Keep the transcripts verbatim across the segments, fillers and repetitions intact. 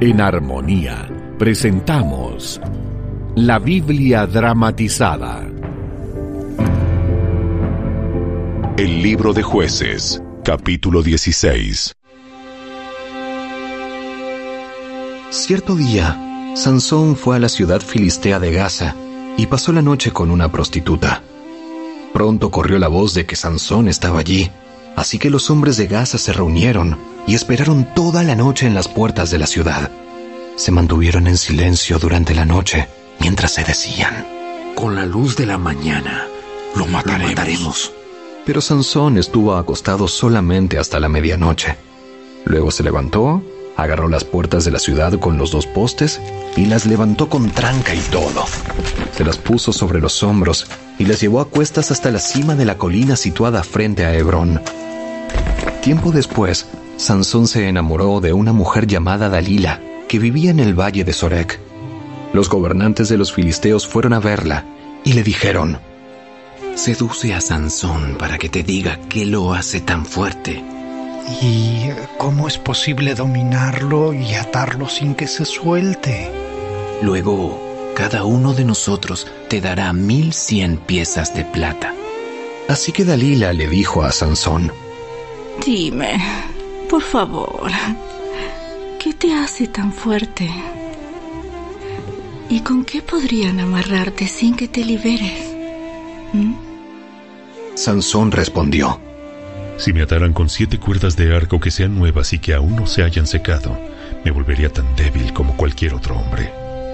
En Armonía presentamos la Biblia dramatizada. El libro de Jueces, capítulo dieciséis. Cierto día, Sansón fue a la ciudad filistea de Gaza y pasó la noche con una prostituta. Pronto corrió la voz de que Sansón estaba allí, así que los hombres de Gaza se reunieron y esperaron toda la noche en las puertas de la ciudad. Se mantuvieron en silencio durante la noche, mientras se decían: con la luz de la mañana lo mataremos. Lo mataremos. Pero Sansón estuvo acostado solamente hasta la medianoche. Luego se levantó, agarró las puertas de la ciudad con los dos postes y las levantó con tranca y todo. Se las puso sobre los hombros y las llevó a cuestas hasta la cima de la colina situada frente a Hebrón. Tiempo después, Sansón se enamoró de una mujer llamada Dalila, que vivía en el valle de Sorek. Los gobernantes de los filisteos fueron a verla y le dijeron: seduce a Sansón para que te diga qué lo hace tan fuerte. ¿Y cómo es posible dominarlo y atarlo sin que se suelte? Luego, cada uno de nosotros te dará mil cien piezas de plata. Así que Dalila le dijo a Sansón: dime, por favor, ¿qué te hace tan fuerte? ¿Y con qué podrían amarrarte sin que te liberes? ¿Mm? Sansón respondió: si me ataran con siete cuerdas de arco que sean nuevas y que aún no se hayan secado, me volvería tan débil como cualquier otro hombre.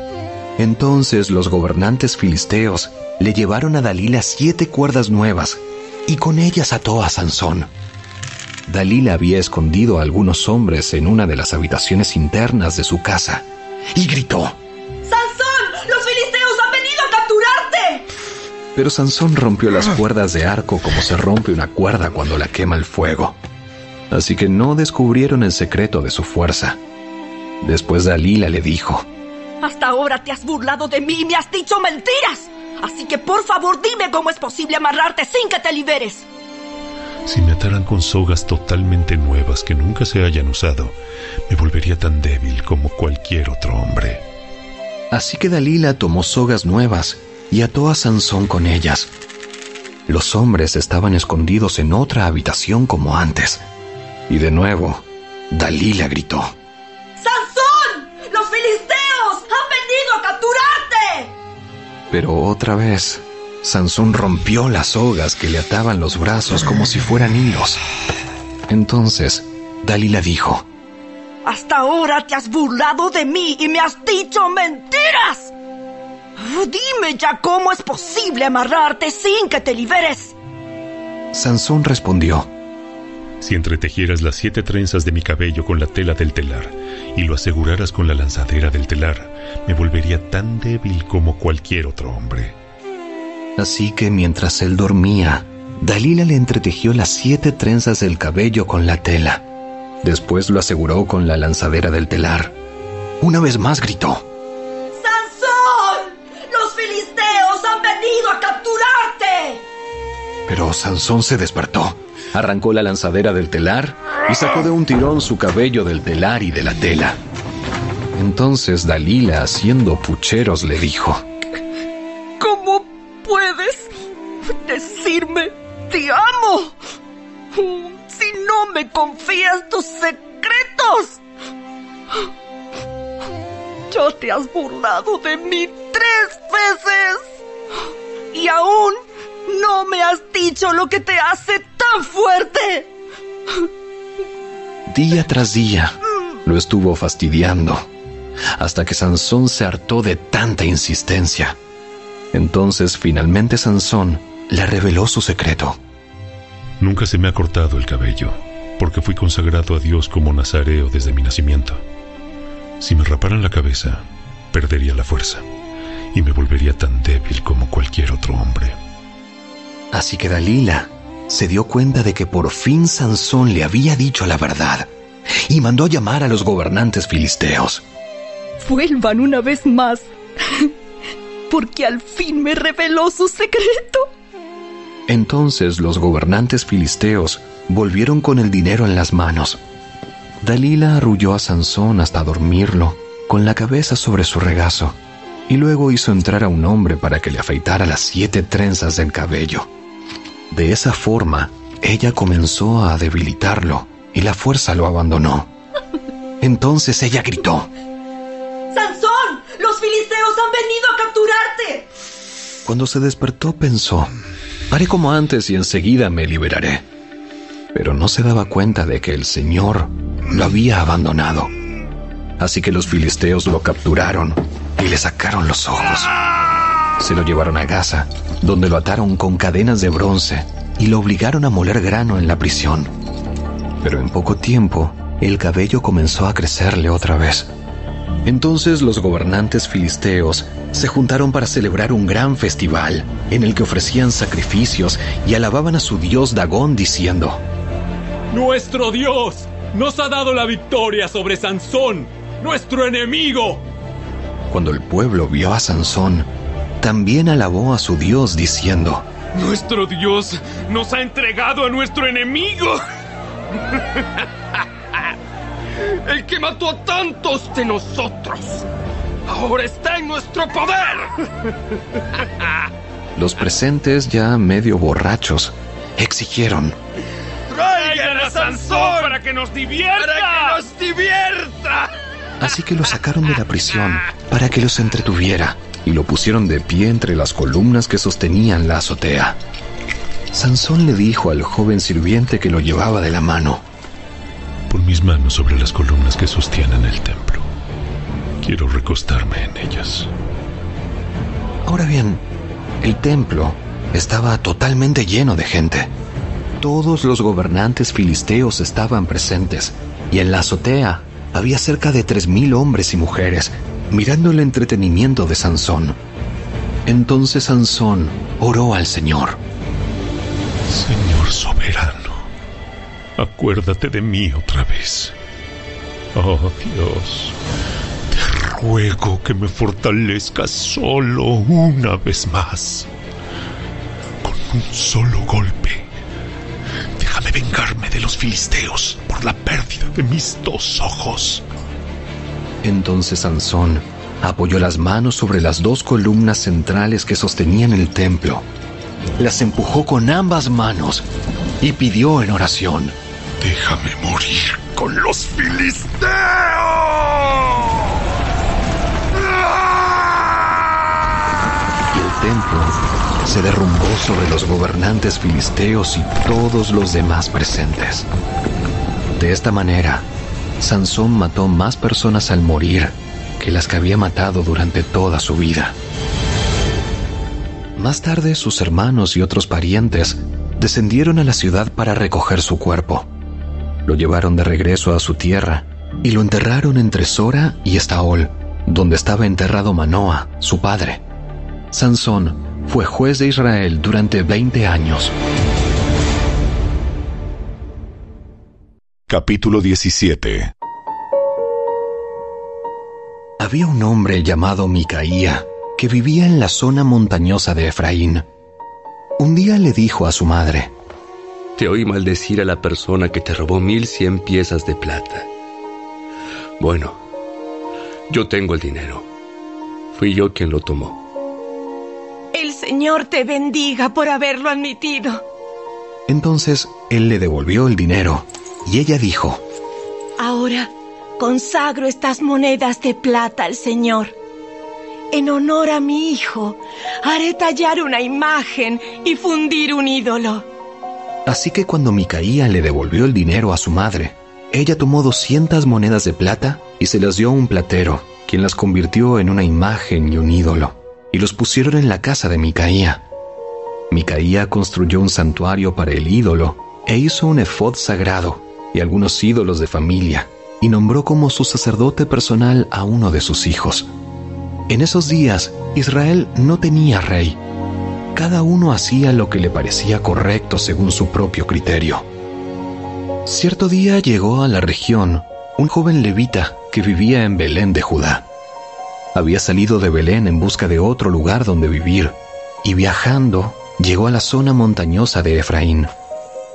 Entonces los gobernantes filisteos le llevaron a Dalila siete cuerdas nuevas y con ellas ató a Sansón. Dalila había escondido a algunos hombres en una de las habitaciones internas de su casa y gritó: ¡Sansón! ¡Los filisteos han venido a capturarte! Pero Sansón rompió las cuerdas de arco como se rompe una cuerda cuando la quema el fuego. Así que no descubrieron el secreto de su fuerza. Después Dalila le dijo: hasta ahora te has burlado de mí y me has dicho mentiras. Así que por favor dime cómo es posible amarrarte sin que te liberes. Si me ataran con sogas totalmente nuevas que nunca se hayan usado, me volvería tan débil como cualquier otro hombre. Así que Dalila tomó sogas nuevas y ató a Sansón con ellas. Los hombres estaban escondidos en otra habitación como antes. Y de nuevo, Dalila gritó: ¡Sansón! ¡Los filisteos han venido a capturarte! Pero otra vez, Sansón rompió las sogas que le ataban los brazos como si fueran hilos. Entonces, Dalila dijo: hasta ahora te has burlado de mí y me has dicho mentiras. Dime ya cómo es posible amarrarte sin que te liberes. Sansón respondió: si entretejieras las siete trenzas de mi cabello con la tela del telar y lo aseguraras con la lanzadera del telar, me volvería tan débil como cualquier otro hombre. Así que mientras él dormía, Dalila le entretejió las siete trenzas del cabello con la tela. Después lo aseguró con la lanzadera del telar. Una vez más gritó: ¡han venido a capturarte! Pero Sansón se despertó, arrancó la lanzadera del telar y sacó de un tirón su cabello del telar y de la tela. Entonces Dalila, haciendo pucheros, le dijo: ¿cómo puedes decirme te amo si no me confías tus secretos? Ya te has burlado de mí tres veces y aún no me has dicho lo que te hace tan fuerte. Día tras día lo estuvo fastidiando, hasta que Sansón se hartó de tanta insistencia. Entonces finalmente Sansón le reveló su secreto. Nunca se me ha cortado el cabello, porque fui consagrado a Dios como nazareo desde mi nacimiento. Si me raparan la cabeza, perdería la fuerza y me volvería tan débil como cualquier otro hombre. Así que Dalila se dio cuenta de que por fin Sansón le había dicho la verdad y mandó llamar a los gobernantes filisteos. Vuelvan una vez más, porque al fin me reveló su secreto. Entonces los gobernantes filisteos volvieron con el dinero en las manos. Dalila arrulló a Sansón hasta dormirlo, con la cabeza sobre su regazo, y luego hizo entrar a un hombre para que le afeitara las siete trenzas del cabello. De esa forma, ella comenzó a debilitarlo, y la fuerza lo abandonó. Entonces ella gritó: ¡Sansón! ¡Los filisteos han venido a capturarte! Cuando se despertó pensó: haré como antes y enseguida me liberaré. Pero no se daba cuenta de que el Señor lo había abandonado. Así que los filisteos lo capturaron y le sacaron los ojos. Se lo llevaron a Gaza, donde lo ataron con cadenas de bronce y lo obligaron a moler grano en la prisión. Pero en poco tiempo, el cabello comenzó a crecerle otra vez. Entonces los gobernantes filisteos se juntaron para celebrar un gran festival, en el que ofrecían sacrificios y alababan a su dios Dagón diciendo: ¡Nuestro Dios nos ha dado la victoria sobre Sansón, nuestro enemigo! Cuando el pueblo vio a Sansón, también alabó a su Dios diciendo: ¡Nuestro Dios nos ha entregado a nuestro enemigo! ¡El que mató a tantos de nosotros! ¡Ahora está en nuestro poder! Los presentes, ya medio borrachos, exigieron: ¡Traigan a Sansón para que nos divierta! ¡Para que nos divierta! Así que lo sacaron de la prisión para que los entretuviera y lo pusieron de pie entre las columnas que sostenían la azotea. Sansón le dijo al joven sirviente que lo llevaba de la mano: pon mis manos sobre las columnas que sostienen el templo. Quiero recostarme en ellas. Ahora bien, el templo estaba totalmente lleno de gente. Todos los gobernantes filisteos estaban presentes, y en la azotea había cerca de tres mil hombres y mujeres mirando el entretenimiento de Sansón. Entonces Sansón oró al Señor: Señor soberano, acuérdate de mí otra vez. Oh Dios, te ruego que me fortalezcas solo una vez más. Con un solo golpe, déjame vengarme de los filisteos por la pérdida de mis dos ojos. Entonces Sansón apoyó las manos sobre las dos columnas centrales que sostenían el templo, las empujó con ambas manos y pidió en oración: déjame morir con los filisteos. Y el templo se derrumbó sobre los gobernantes filisteos y todos los demás presentes. De esta manera, Sansón mató más personas al morir que las que había matado durante toda su vida. Más tarde, sus hermanos y otros parientes descendieron a la ciudad para recoger su cuerpo. Lo llevaron de regreso a su tierra y lo enterraron entre Sora y Estaol, donde estaba enterrado Manoa, su padre. Sansón fue juez de Israel durante veinte años. Capítulo diecisiete. Había un hombre llamado Micaía que vivía en la zona montañosa de Efraín. Un día le dijo a su madre: te oí maldecir a la persona que te robó mil cien piezas de plata. Bueno, yo tengo el dinero. Fui yo quien lo tomó. El Señor te bendiga por haberlo admitido. Entonces él le devolvió el dinero y ella dijo: ahora consagro estas monedas de plata al Señor. En honor a mi hijo, haré tallar una imagen y fundir un ídolo. Así que cuando Micaía le devolvió el dinero a su madre, ella tomó doscientas monedas de plata y se las dio a un platero, quien las convirtió en una imagen y un ídolo, y los pusieron en la casa de Micaía. Micaía construyó un santuario para el ídolo e hizo un efod sagrado y algunos ídolos de familia, y nombró como su sacerdote personal a uno de sus hijos. En esos días, Israel no tenía rey. Cada uno hacía lo que le parecía correcto según su propio criterio. Cierto día llegó a la región un joven levita que vivía en Belén de Judá. Había salido de Belén en busca de otro lugar donde vivir, y viajando llegó a la zona montañosa de Efraín.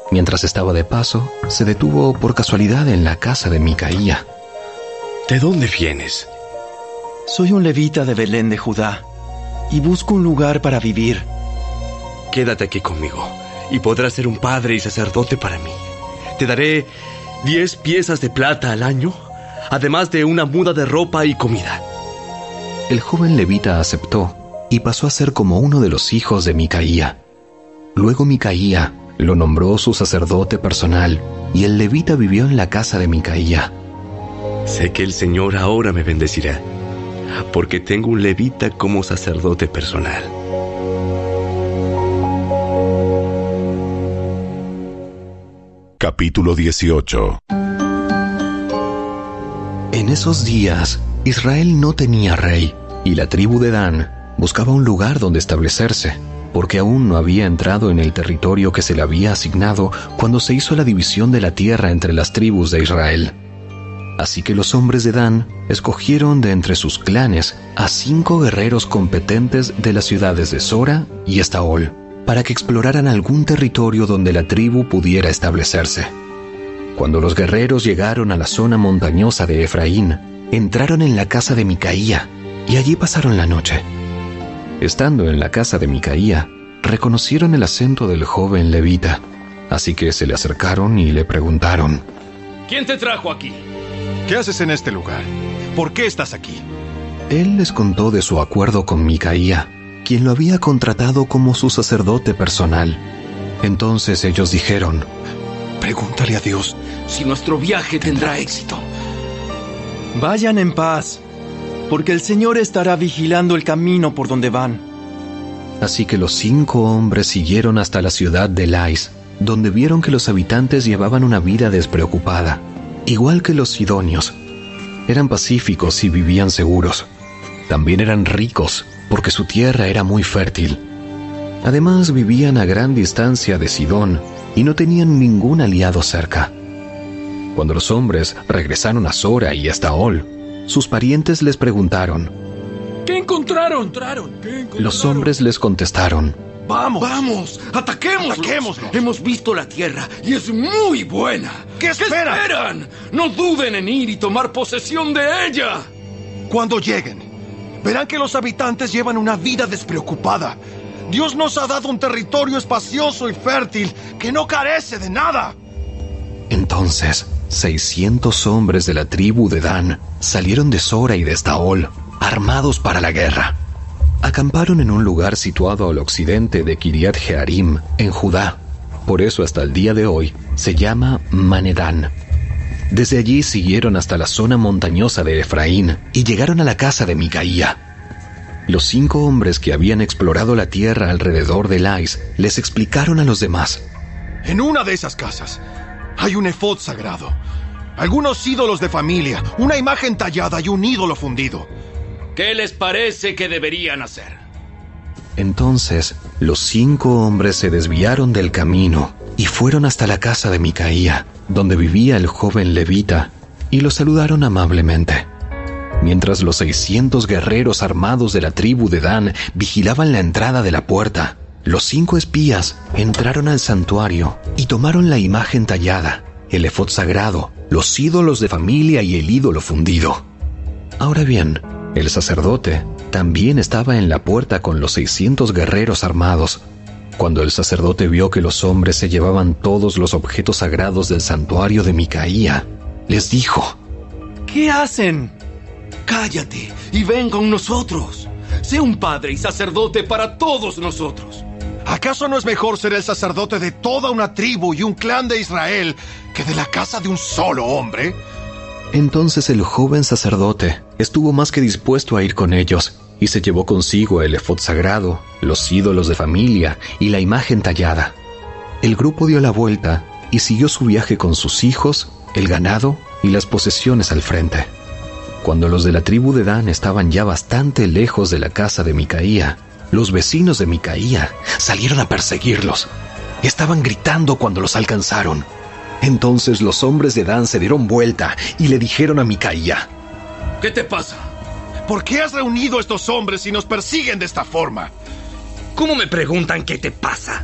Mientras estaba de paso, se detuvo por casualidad en la casa de Micaía. ¿De dónde vienes? Soy un levita de Belén de Judá y busco un lugar para vivir. Quédate aquí conmigo y podrás ser un padre y sacerdote para mí. Te daré diez piezas de plata al año, además de una muda de ropa y comida. El joven levita aceptó y pasó a ser como uno de los hijos de Micaía. Luego Micaía lo nombró su sacerdote personal y el levita vivió en la casa de Micaía. Sé que el Señor ahora me bendecirá, porque tengo un levita como sacerdote personal. Capítulo dieciocho. En esos días, Israel no tenía rey, y la tribu de Dan buscaba un lugar donde establecerse, porque aún no había entrado en el territorio que se le había asignado cuando se hizo la división de la tierra entre las tribus de Israel. Así que los hombres de Dan escogieron de entre sus clanes a cinco guerreros competentes de las ciudades de Sora y Estaol, para que exploraran algún territorio donde la tribu pudiera establecerse. Cuando los guerreros llegaron a la zona montañosa de Efraín, entraron en la casa de Micaía y allí pasaron la noche. Estando en la casa de Micaía, reconocieron el acento del joven levita, así que se le acercaron y le preguntaron: ¿Quién te trajo aquí? ¿Qué haces en este lugar? ¿Por qué estás aquí? Él les contó de su acuerdo con Micaía, quien lo había contratado como su sacerdote personal. Entonces ellos dijeron: Pregúntale a Dios si nuestro viaje tendrá éxito. Vayan en paz, porque el Señor estará vigilando el camino por donde van. Así que los cinco hombres siguieron hasta la ciudad de Lais, donde vieron que los habitantes llevaban una vida despreocupada, igual que los sidonios. Eran pacíficos y vivían seguros. También eran ricos, porque su tierra era muy fértil. Además, vivían a gran distancia de Sidón y no tenían ningún aliado cerca. Cuando los hombres regresaron a Sora y a Estaol, sus parientes les preguntaron: ¿Qué encontraron? ¿Qué encontraron? Los hombres les contestaron: ¡Vamos! ¡Vamos! ¡Ataquémoslos! ¡Ataquémoslos! Hemos visto la tierra y es muy buena. ¿Qué esperan? ¿Qué esperan? No duden en ir y tomar posesión de ella. Cuando lleguen, verán que los habitantes llevan una vida despreocupada. Dios nos ha dado un territorio espacioso y fértil que no carece de nada. Entonces, seiscientos hombres de la tribu de Dan salieron de Sora y de Estaol, armados para la guerra. Acamparon en un lugar situado al occidente de Kiriat Jearim, en Judá. Por eso hasta el día de hoy se llama Manedán. Desde allí siguieron hasta la zona montañosa de Efraín y llegaron a la casa de Micaía. Los cinco hombres que habían explorado la tierra alrededor de Lais les explicaron a los demás: En una de esas casas hay un efod sagrado, algunos ídolos de familia, una imagen tallada y un ídolo fundido. ¿Qué les parece que deberían hacer? Entonces, los cinco hombres se desviaron del camino y fueron hasta la casa de Micaía, donde vivía el joven levita, y lo saludaron amablemente. Mientras los seiscientos guerreros armados de la tribu de Dan vigilaban la entrada de la puerta, los cinco espías entraron al santuario y tomaron la imagen tallada, el efod sagrado, los ídolos de familia y el ídolo fundido. Ahora bien, el sacerdote también estaba en la puerta con los seiscientos guerreros armados. Cuando el sacerdote vio que los hombres se llevaban todos los objetos sagrados del santuario de Micaía, les dijo: ¿Qué hacen? Cállate y ven con nosotros. Sé un padre y sacerdote para todos nosotros. ¿Acaso no es mejor ser el sacerdote de toda una tribu y un clan de Israel que de la casa de un solo hombre? Entonces el joven sacerdote estuvo más que dispuesto a ir con ellos y se llevó consigo el efod sagrado, los ídolos de familia y la imagen tallada. El grupo dio la vuelta y siguió su viaje con sus hijos, el ganado y las posesiones al frente. Cuando los de la tribu de Dan estaban ya bastante lejos de la casa de Micaía, los vecinos de Micaía salieron a perseguirlos. Estaban gritando cuando los alcanzaron. Entonces los hombres de Dan se dieron vuelta y le dijeron a Micaía: ¿Qué te pasa? ¿Por qué has reunido a estos hombres y nos persiguen de esta forma? ¿Cómo me preguntan qué te pasa?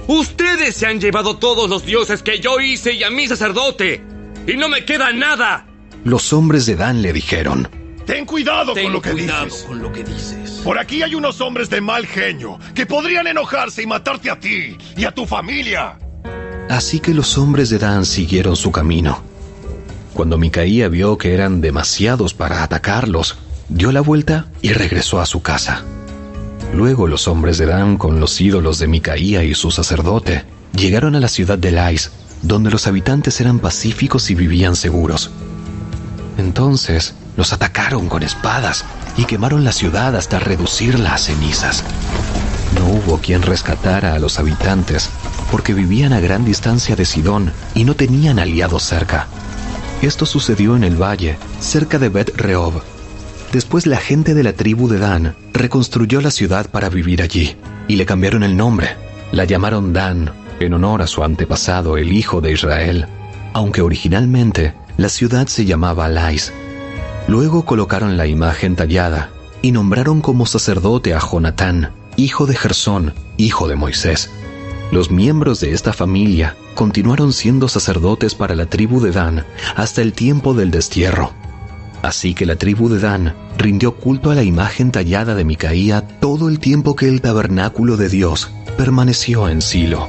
Ustedes se han llevado todos los dioses que yo hice y a mi sacerdote. Y no me queda nada. Los hombres de Dan le dijeron: Ten cuidado Ten con lo que cuidado dices. con lo que dices. Por aquí hay unos hombres de mal genio que podrían enojarse y matarte a ti y a tu familia. Así que los hombres de Dan siguieron su camino. Cuando Micaía vio que eran demasiados para atacarlos, dio la vuelta y regresó a su casa. Luego los hombres de Dan, con los ídolos de Micaía y su sacerdote, llegaron a la ciudad de Lais, donde los habitantes eran pacíficos y vivían seguros. Entonces los atacaron con espadas y quemaron la ciudad hasta reducirla a cenizas. No hubo quien rescatara a los habitantes, porque vivían a gran distancia de Sidón y no tenían aliados cerca. Esto sucedió en el valle, cerca de Bet Rehob. Después la gente de la tribu de Dan reconstruyó la ciudad para vivir allí, y le cambiaron el nombre. La llamaron Dan, en honor a su antepasado, el hijo de Israel, aunque originalmente la ciudad se llamaba Lais. Luego colocaron la imagen tallada y nombraron como sacerdote a Jonatán, hijo de Gersón, hijo de Moisés. Los miembros de esta familia continuaron siendo sacerdotes para la tribu de Dan hasta el tiempo del destierro. Así que la tribu de Dan rindió culto a la imagen tallada de Micaía todo el tiempo que el tabernáculo de Dios permaneció en Silo.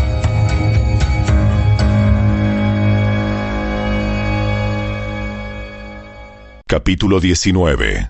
Capítulo diecinueve.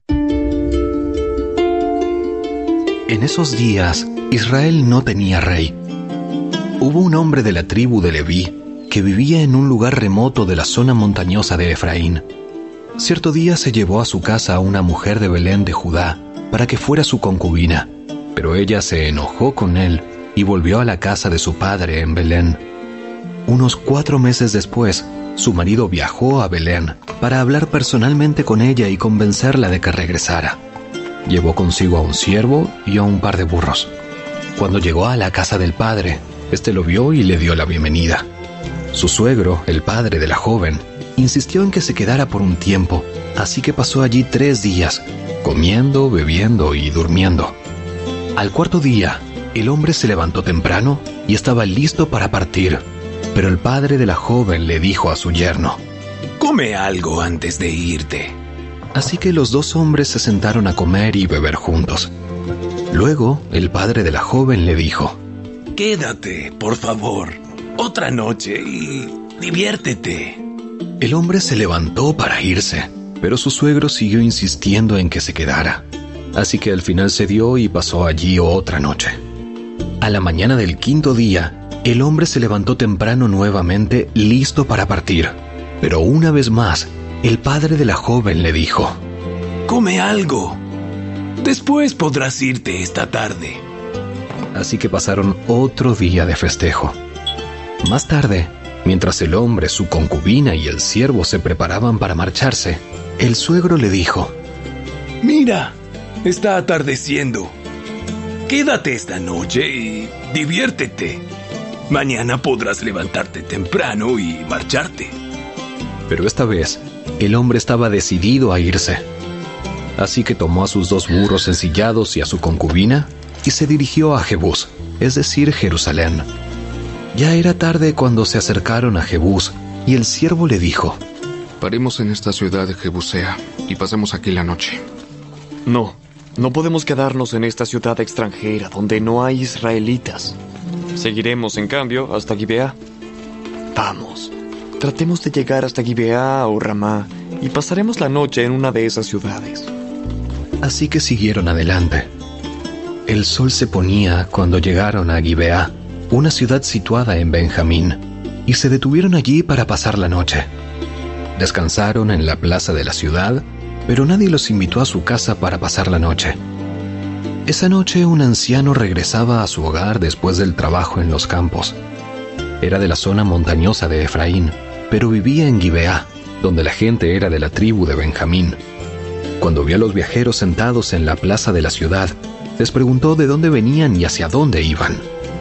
En esos días, Israel no tenía rey. Hubo un hombre de la tribu de Leví que vivía en un lugar remoto de la zona montañosa de Efraín. Cierto día se llevó a su casa a una mujer de Belén de Judá para que fuera su concubina, pero ella se enojó con él y volvió a la casa de su padre en Belén. Unos cuatro meses después, su marido viajó a Belén para hablar personalmente con ella y convencerla de que regresara. Llevó consigo a un siervo y a un par de burros. Cuando llegó a la casa del padre, este lo vio y le dio la bienvenida. Su suegro, el padre de la joven, insistió en que se quedara por un tiempo, así que pasó allí tres días, comiendo, bebiendo y durmiendo. Al cuarto día, el hombre se levantó temprano y estaba listo para partir, pero el padre de la joven le dijo a su yerno: Come algo antes de irte. Así que los dos hombres se sentaron a comer y beber juntos. Luego, el padre de la joven le dijo: Quédate, por favor, otra noche y diviértete. El hombre se levantó para irse, pero su suegro siguió insistiendo en que se quedara. Así que al final cedió y pasó allí otra noche. A la mañana del quinto día, el hombre se levantó temprano nuevamente, listo para partir. Pero una vez más, el padre de la joven le dijo: Come algo. Después podrás irte esta tarde. Así que pasaron otro día de festejo. Más tarde, mientras el hombre, su concubina y el siervo se preparaban para marcharse, el suegro le dijo: Mira, está atardeciendo. Quédate esta noche y diviértete. Mañana podrás levantarte temprano y marcharte. Pero esta vez, el hombre estaba decidido a irse. Así que tomó a sus dos burros ensillados y a su concubina y se dirigió a Jebús, es decir, Jerusalén. Ya era tarde cuando se acercaron a Jebús y el siervo le dijo: Paremos en esta ciudad de Jebusea y pasemos aquí la noche. No, no podemos quedarnos en esta ciudad extranjera donde no hay israelitas. Seguiremos, en cambio, hasta Gibeá. Vamos, tratemos de llegar hasta Gibeá o Ramá y pasaremos la noche en una de esas ciudades. Así que siguieron adelante. El sol se ponía cuando llegaron a Gibeá, una ciudad situada en Benjamín, y se detuvieron allí para pasar la noche. Descansaron en la plaza de la ciudad, pero nadie los invitó a su casa para pasar la noche. Esa noche un anciano regresaba a su hogar después del trabajo en los campos. Era de la zona montañosa de Efraín, pero vivía en Gibeá, donde la gente era de la tribu de Benjamín. Cuando vio a los viajeros sentados en la plaza de la ciudad, les preguntó de dónde venían y hacia dónde iban.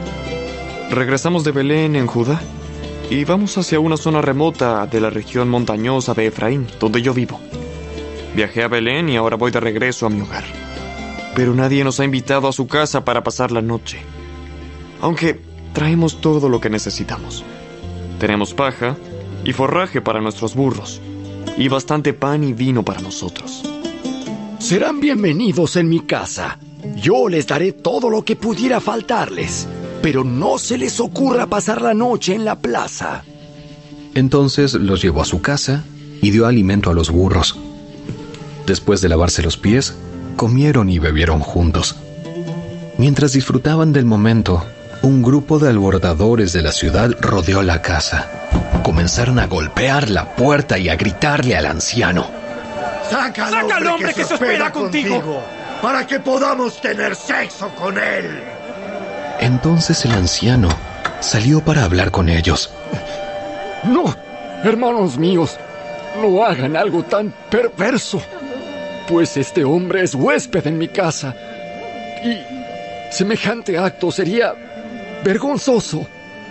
Regresamos de Belén, en Judá, y vamos hacia una zona remota de la región montañosa de Efraín, donde yo vivo. Viajé a Belén y ahora voy de regreso a mi hogar. Pero nadie nos ha invitado a su casa para pasar la noche. Aunque traemos todo lo que necesitamos. Tenemos paja y forraje para nuestros burros, y bastante pan y vino para nosotros. Serán bienvenidos en mi casa. Yo les daré todo lo que pudiera faltarles, pero no se les ocurra pasar la noche en la plaza. Entonces los llevó a su casa y dio alimento a los burros. Después de lavarse los pies, comieron y bebieron juntos. Mientras disfrutaban del momento, un grupo de alborotadores de la ciudad rodeó la casa. Comenzaron a golpear la puerta y a gritarle al anciano: ¡Saca al hombre, hombre que, que se espera contigo, contigo, para que podamos tener sexo con él! Entonces el anciano salió para hablar con ellos. No, hermanos míos, no hagan algo tan perverso, pues este hombre es huésped en mi casa y semejante acto sería vergonzoso.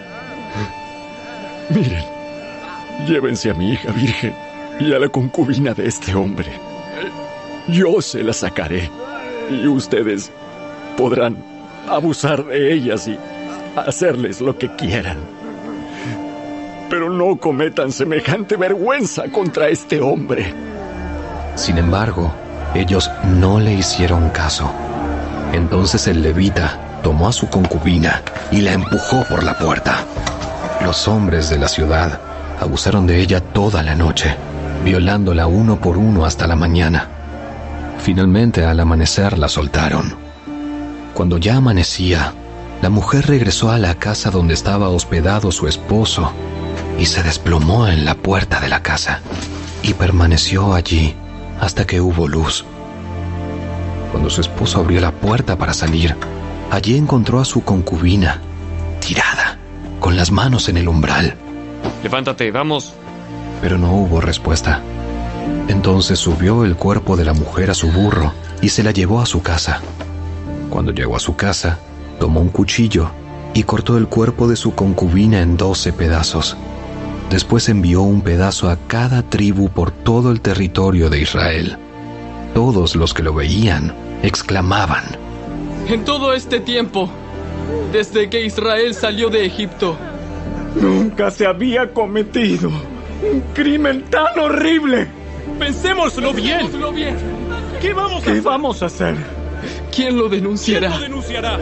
Miren, llévense a mi hija virgen y a la concubina de este hombre. Yo se la sacaré y ustedes podrán abusar de ellas y hacerles lo que quieran. Pero no cometan semejante vergüenza contra este hombre. Sin embargo, ellos no le hicieron caso. Entonces el levita tomó a su concubina y la empujó por la puerta. Los hombres de la ciudad abusaron de ella toda la noche, violándola uno por uno hasta la mañana. Finalmente, al amanecer, la soltaron. Cuando ya amanecía, la mujer regresó a la casa donde estaba hospedado su esposo y se desplomó en la puerta de la casa y permaneció allí hasta que hubo luz. Cuando su esposo abrió la puerta para salir, allí encontró a su concubina tirada, con las manos en el umbral. Levántate, vamos. Pero no hubo respuesta. Entonces subió el cuerpo de la mujer a su burro y se la llevó a su casa. Cuando llegó a su casa, tomó un cuchillo y cortó el cuerpo de su concubina en doce pedazos. Después envió un pedazo a cada tribu por todo el territorio de Israel. Todos los que lo veían exclamaban: En todo este tiempo, desde que Israel salió de Egipto, nunca se había cometido un crimen tan horrible. Pensémoslo bien. Pensémoslo bien. ¿Qué vamos a ¿Qué hacer? vamos a hacer? ¿Quién lo denunciará? ¿Quién lo denunciará?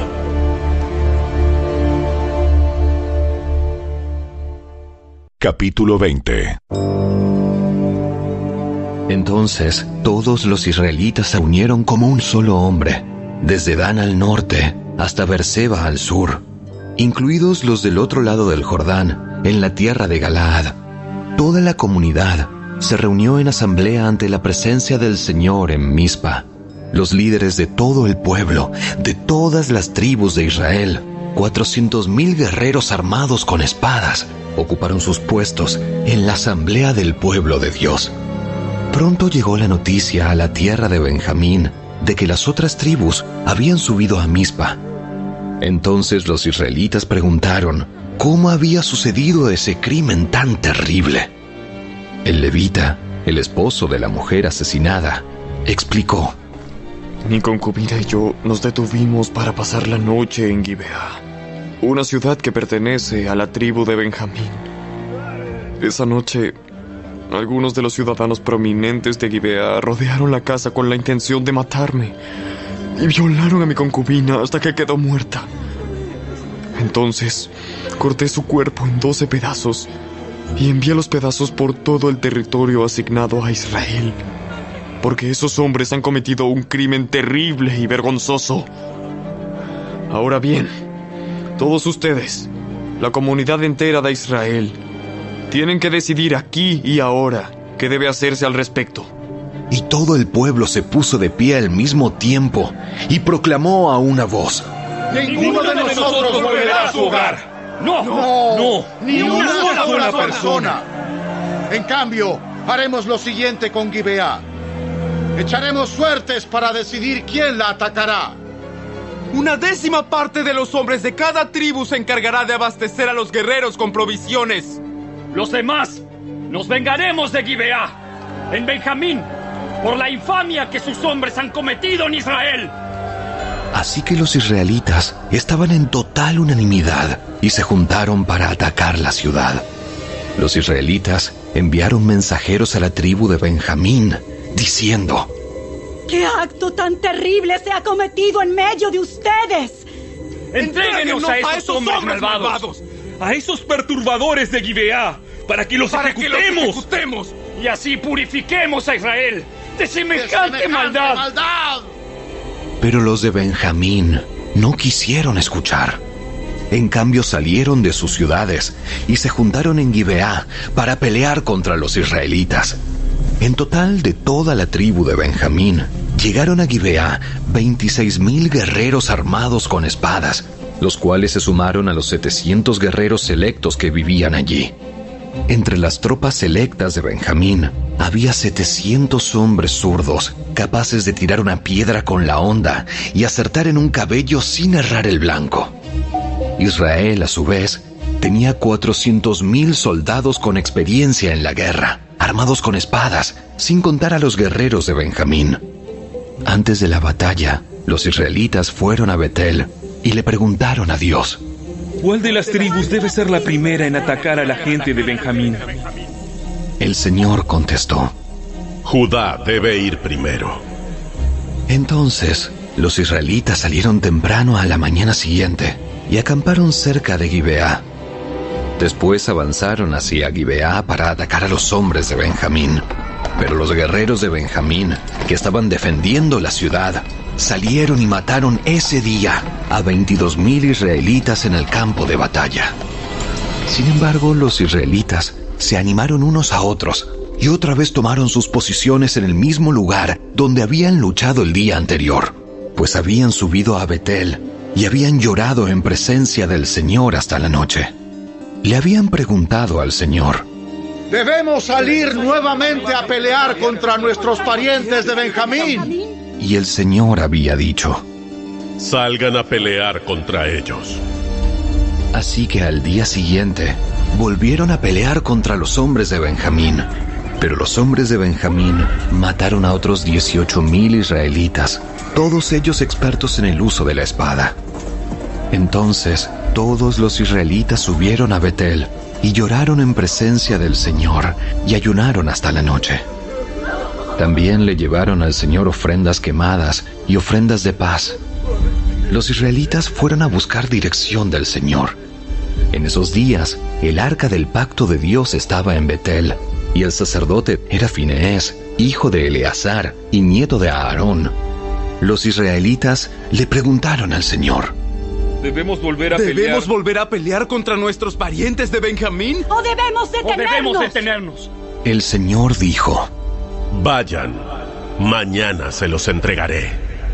Capítulo veinte. Entonces todos los israelitas se unieron como un solo hombre, desde Dan al norte hasta Beerseba al sur, incluidos los del otro lado del Jordán, en la tierra de Galaad. Toda la comunidad se reunió en asamblea ante la presencia del Señor en Mizpa. Los líderes de todo el pueblo, de todas las tribus de Israel, cuatrocientos mil guerreros armados con espadas, ocuparon sus puestos en la asamblea del pueblo de Dios. Pronto llegó la noticia a la tierra de Benjamín de que las otras tribus habían subido a Mizpa. Entonces los israelitas preguntaron cómo había sucedido ese crimen tan terrible. El levita, el esposo de la mujer asesinada, explicó: Mi concubina y yo nos detuvimos para pasar la noche en Gibeá, una ciudad que pertenece a la tribu de Benjamín. Esa noche, algunos de los ciudadanos prominentes de Gibeá rodearon la casa con la intención de matarme y violaron a mi concubina hasta que quedó muerta. Entonces, corté su cuerpo en doce pedazos y envié los pedazos por todo el territorio asignado a Israel, porque esos hombres han cometido un crimen terrible y vergonzoso. Ahora bien, todos ustedes, la comunidad entera de Israel, tienen que decidir aquí y ahora qué debe hacerse al respecto. Y todo el pueblo se puso de pie al mismo tiempo y proclamó a una voz: Ninguno de nosotros volverá a su hogar. No, no, no, ni una sola, sola persona. En cambio, haremos lo siguiente con Gibeá. Echaremos suertes para decidir quién la atacará. Una décima parte de los hombres de cada tribu se encargará de abastecer a los guerreros con provisiones. Los demás nos vengaremos de Gibeá, en Benjamín, por la infamia que sus hombres han cometido en Israel. Así que los israelitas estaban en total unanimidad y se juntaron para atacar la ciudad. Los israelitas enviaron mensajeros a la tribu de Benjamín, diciendo: ¿Qué acto tan terrible se ha cometido en medio de ustedes? ¡Entréguenos a esos, a esos hombres, hombres malvados, malvados, a esos perturbadores de Gibeá, para que los para ejecutemos, que los ejecutemos y así purifiquemos a Israel de semejante, de semejante maldad. maldad! Pero los de Benjamín no quisieron escuchar. En cambio salieron de sus ciudades y se juntaron en Gibeá para pelear contra los israelitas. En total, de toda la tribu de Benjamín, llegaron a Gibeá veintiséis mil guerreros armados con espadas, los cuales se sumaron a los setecientos guerreros selectos que vivían allí. Entre las tropas selectas de Benjamín había setecientos hombres zurdos, capaces de tirar una piedra con la honda y acertar en un cabello sin errar el blanco. Israel, a su vez, tenía cuatrocientos mil soldados con experiencia en la guerra, armados con espadas, sin contar a los guerreros de Benjamín. Antes de la batalla, los israelitas fueron a Betel y le preguntaron a Dios: ¿cuál de las tribus debe ser la primera en atacar a la gente de Benjamín? El Señor contestó: Judá debe ir primero. Entonces, los israelitas salieron temprano a la mañana siguiente y acamparon cerca de Gibeá. Después avanzaron hacia Gibeá para atacar a los hombres de Benjamín. Pero los guerreros de Benjamín, que estaban defendiendo la ciudad, salieron y mataron ese día a veintidós mil israelitas en el campo de batalla. Sin embargo, los israelitas se animaron unos a otros y otra vez tomaron sus posiciones en el mismo lugar donde habían luchado el día anterior, pues habían subido a Betel y habían llorado en presencia del Señor hasta la noche. Le habían preguntado al Señor: ¿debemos salir nuevamente a pelear contra nuestros parientes de Benjamín? Y el Señor había dicho: salgan a pelear contra ellos. Así que al día siguiente volvieron a pelear contra los hombres de Benjamín. Pero los hombres de Benjamín mataron a otros dieciocho mil israelitas, todos ellos expertos en el uso de la espada. Entonces todos los israelitas subieron a Betel y lloraron en presencia del Señor y ayunaron hasta la noche. También le llevaron al Señor ofrendas quemadas y ofrendas de paz. Los israelitas fueron a buscar dirección del Señor. En esos días, el arca del pacto de Dios estaba en Betel, y el sacerdote era Fineés, hijo de Eleazar y nieto de Aarón. Los israelitas le preguntaron al Señor: ¿Debemos volver a ¿Debemos pelear? ¿Debemos volver a pelear contra nuestros parientes de Benjamín? ¿O debemos detenernos? ¿O debemos detenernos? El Señor dijo: vayan, mañana se los entregaré.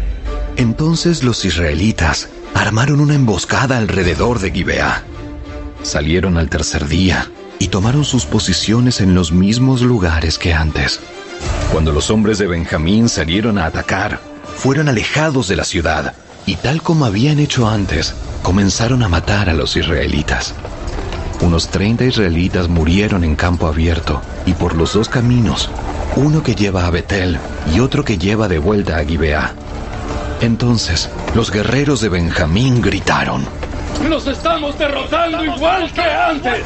Entonces los israelitas armaron una emboscada alrededor de Gibeá. Salieron al tercer día y tomaron sus posiciones en los mismos lugares que antes. Cuando los hombres de Benjamín salieron a atacar, fueron alejados de la ciudad, y tal como habían hecho antes, comenzaron a matar a los israelitas. Unos treinta israelitas murieron en campo abierto, y por los dos caminos, uno que lleva a Betel y otro que lleva de vuelta a Gibeá. Entonces, los guerreros de Benjamín gritaron: ¡nos estamos derrotando igual que antes!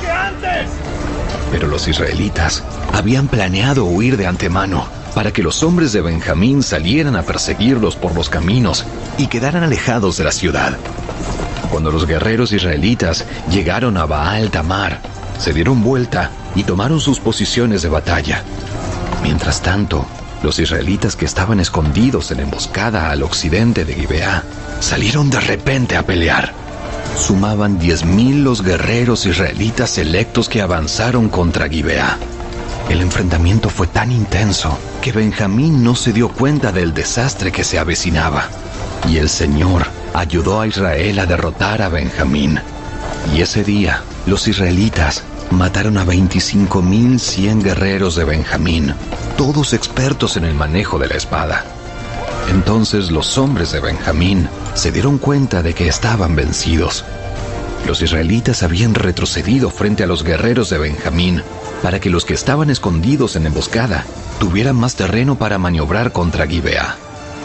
Pero los israelitas habían planeado huir de antemano para que los hombres de Benjamín salieran a perseguirlos por los caminos y quedaran alejados de la ciudad. Cuando los guerreros israelitas llegaron a Baal Tamar, se dieron vuelta y tomaron sus posiciones de batalla. Mientras tanto, los israelitas que estaban escondidos en emboscada al occidente de Gibeá salieron de repente a pelear. Sumaban diez mil los guerreros israelitas selectos que avanzaron contra Gibeá. El enfrentamiento fue tan intenso que Benjamín no se dio cuenta del desastre que se avecinaba. Y el Señor ayudó a Israel a derrotar a Benjamín. Y ese día, los israelitas mataron a veinticinco mil cien guerreros de Benjamín, todos expertos en el manejo de la espada. Entonces los hombres de Benjamín se dieron cuenta de que estaban vencidos. Los israelitas habían retrocedido frente a los guerreros de Benjamín para que los que estaban escondidos en emboscada tuvieran más terreno para maniobrar contra Gibeá.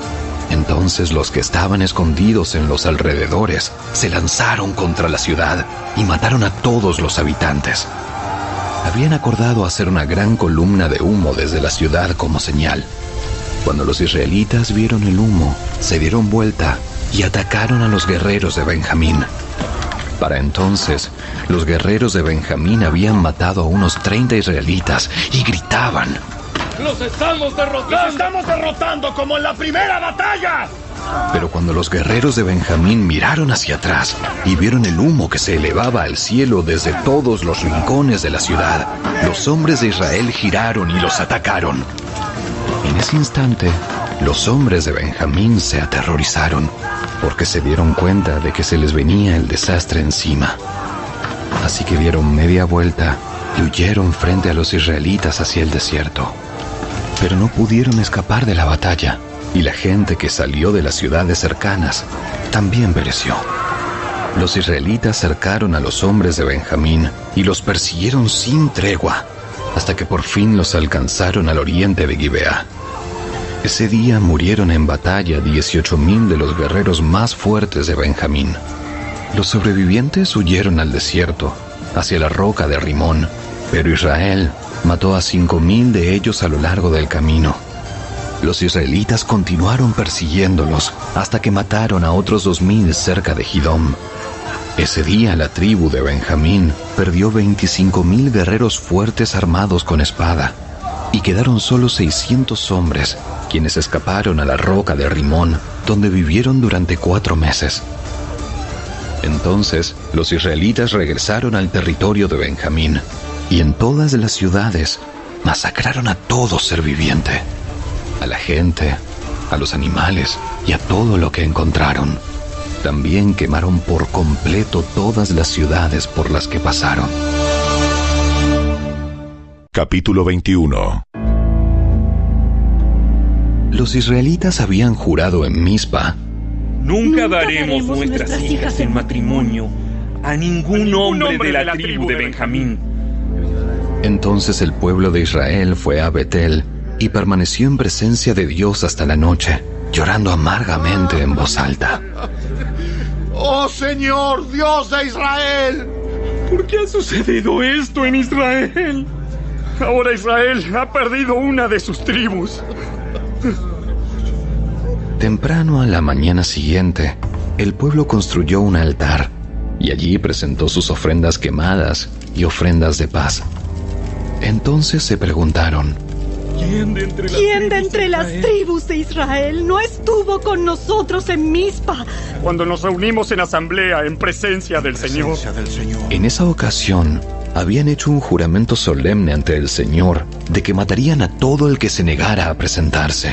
Entonces los que estaban escondidos en los alrededores se lanzaron contra la ciudad y mataron a todos los habitantes. Habían acordado hacer una gran columna de humo desde la ciudad como señal. Cuando los israelitas vieron el humo, se dieron vuelta y atacaron a los guerreros de Benjamín. Para entonces, los guerreros de Benjamín habían matado a unos treinta israelitas y gritaban: ¡Los estamos derrotando! ¡Los estamos derrotando como en la primera batalla! Pero cuando los guerreros de Benjamín miraron hacia atrás y vieron el humo que se elevaba al cielo desde todos los rincones de la ciudad, los hombres de Israel giraron y los atacaron. En ese instante, los hombres de Benjamín se aterrorizaron, porque se dieron cuenta de que se les venía el desastre encima. Así que dieron media vuelta y huyeron frente a los israelitas hacia el desierto. Pero no pudieron escapar de la batalla, y la gente que salió de las ciudades cercanas también pereció. Los israelitas cercaron a los hombres de Benjamín y los persiguieron sin tregua, hasta que por fin los alcanzaron al oriente de Gibeá. Ese día murieron en batalla dieciocho mil de los guerreros más fuertes de Benjamín. Los sobrevivientes huyeron al desierto, hacia la roca de Rimón, pero Israel mató a cinco mil de ellos a lo largo del camino. Los israelitas continuaron persiguiéndolos hasta que mataron a otros dos mil cerca de Gidom. Ese día la tribu de Benjamín perdió veinticinco mil guerreros fuertes armados con espada, y quedaron solo seiscientos hombres, quienes escaparon a la roca de Rimón, donde vivieron durante cuatro meses. Entonces los israelitas regresaron al territorio de Benjamín, y en todas las ciudades masacraron a todo ser viviente, a la gente, a los animales y a todo lo que encontraron. También quemaron por completo todas las ciudades por las que pasaron. Capítulo veintiuno. Los israelitas habían jurado en Mizpa: Nunca, Nunca daremos, daremos nuestras, nuestras hijas en matrimonio a ningún, a ningún hombre, hombre de la, de la tribu de Benjamín. Entonces el pueblo de Israel fue a Betel y permaneció en presencia de Dios hasta la noche, llorando amargamente en voz alta. ¡Oh Señor, Dios de Israel! ¿Por qué ha sucedido esto en Israel? Ahora Israel ha perdido una de sus tribus. Temprano a la mañana siguiente, el pueblo construyó un altar y allí presentó sus ofrendas quemadas y ofrendas de paz. Entonces se preguntaron: ¿Quién de entre, las, ¿Quién de entre las tribus de Israel no estuvo con nosotros en Mizpa cuando nos reunimos en asamblea en presencia del Señor? del Señor? En esa ocasión habían hecho un juramento solemne ante el Señor de que matarían a todo el que se negara a presentarse.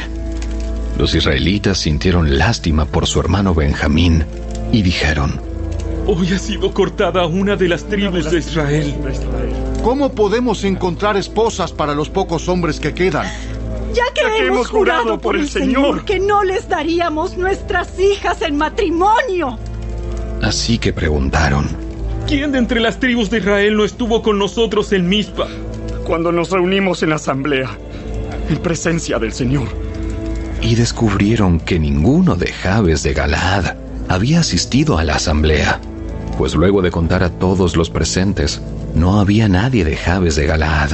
Los israelitas sintieron lástima por su hermano Benjamín y dijeron: Hoy ha sido cortada una de las tribus de Israel. ¿Cómo podemos encontrar esposas para los pocos hombres que quedan? Ya que, ya que hemos jurado, jurado por el Señor, Señor que no les daríamos nuestras hijas en matrimonio. Así que preguntaron: ¿Quién de entre las tribus de Israel no estuvo con nosotros en Mizpa cuando nos reunimos en asamblea en presencia del Señor? Y descubrieron que ninguno de Jabes de Galaad había asistido a la asamblea, pues luego de contar a todos los presentes, no había nadie de Jabes de Galaad.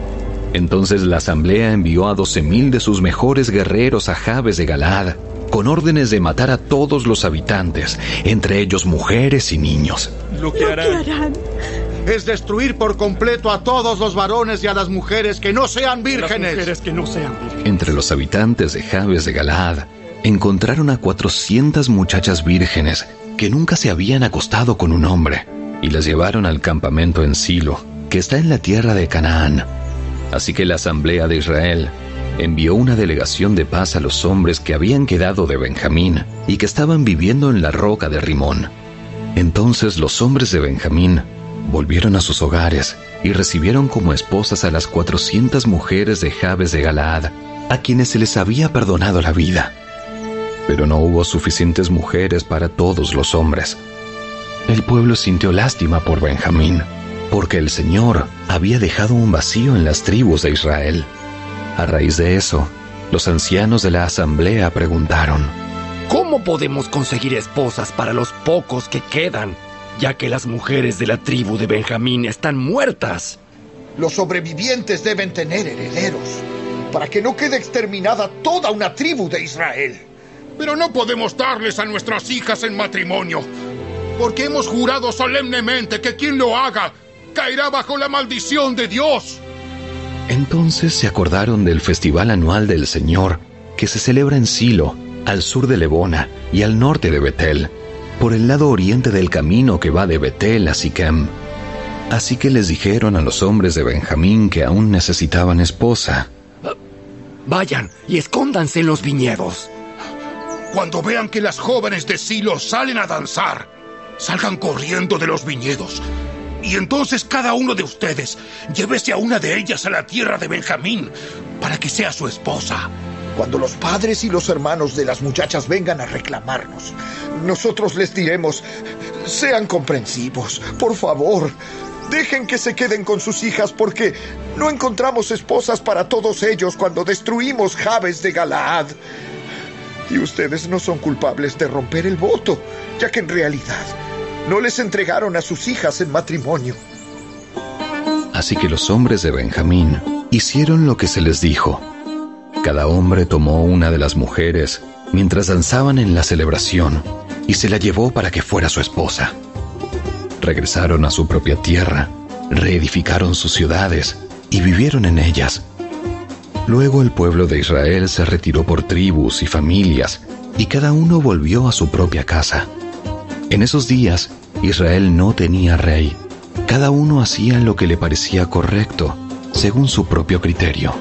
Entonces la asamblea envió a doce mil de sus mejores guerreros a Jabes de Galaad, con órdenes de matar a todos los habitantes, entre ellos mujeres y niños. Lo que harán, Lo que harán es destruir por completo a todos los varones y a las mujeres que no sean vírgenes. Las mujeres que no sean vírgenes. Entre los habitantes de Jabes de Galaad, encontraron a cuatrocientas muchachas vírgenes que nunca se habían acostado con un hombre, y las llevaron al campamento en Silo, que está en la tierra de Canaán. Así que la asamblea de Israel envió una delegación de paz a los hombres que habían quedado de Benjamín y que estaban viviendo en la roca de Rimón. Entonces los hombres de Benjamín volvieron a sus hogares y recibieron como esposas a las cuatrocientas mujeres de Jabes de Galaad, a quienes se les había perdonado la vida. Pero no hubo suficientes mujeres para todos los hombres. El pueblo sintió lástima por Benjamín, porque el Señor había dejado un vacío en las tribus de Israel. A raíz de eso, los ancianos de la asamblea preguntaron: ¿Cómo podemos conseguir esposas para los pocos que quedan, ya que las mujeres de la tribu de Benjamín están muertas? Los sobrevivientes deben tener herederos, para que no quede exterminada toda una tribu de Israel. Pero no podemos darles a nuestras hijas en matrimonio, porque hemos jurado solemnemente que quien lo haga caerá bajo la maldición de Dios. Entonces se acordaron del festival anual del Señor, que se celebra en Silo, al sur de Lebona y al norte de Betel, por el lado oriente del camino que va de Betel a Siquem. Así que les dijeron a los hombres de Benjamín que aún necesitaban esposa. Vayan y escóndanse en los viñedos. Cuando vean que las jóvenes de Silo salen a danzar, salgan corriendo de los viñedos. Y entonces cada uno de ustedes llévese a una de ellas a la tierra de Benjamín para que sea su esposa. Cuando los padres y los hermanos de las muchachas vengan a reclamarnos, nosotros les diremos: sean comprensivos, por favor. Dejen que se queden con sus hijas, porque no encontramos esposas para todos ellos cuando destruimos Jabes de Galaad. Y ustedes no son culpables de romper el voto, ya que en realidad no les entregaron a sus hijas en matrimonio. Así que los hombres de Benjamín hicieron lo que se les dijo. Cada hombre tomó una de las mujeres mientras danzaban en la celebración y se la llevó para que fuera su esposa. Regresaron a su propia tierra, reedificaron sus ciudades y vivieron en ellas. Luego el pueblo de Israel se retiró por tribus y familias, y cada uno volvió a su propia casa. En esos días, Israel no tenía rey. Cada uno hacía lo que le parecía correcto, según su propio criterio.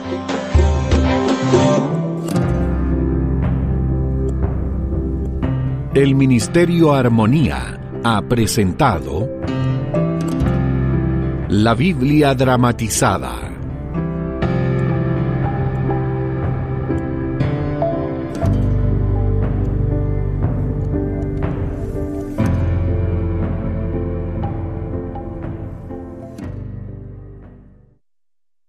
El Ministerio Armonía ha presentado La Biblia dramatizada.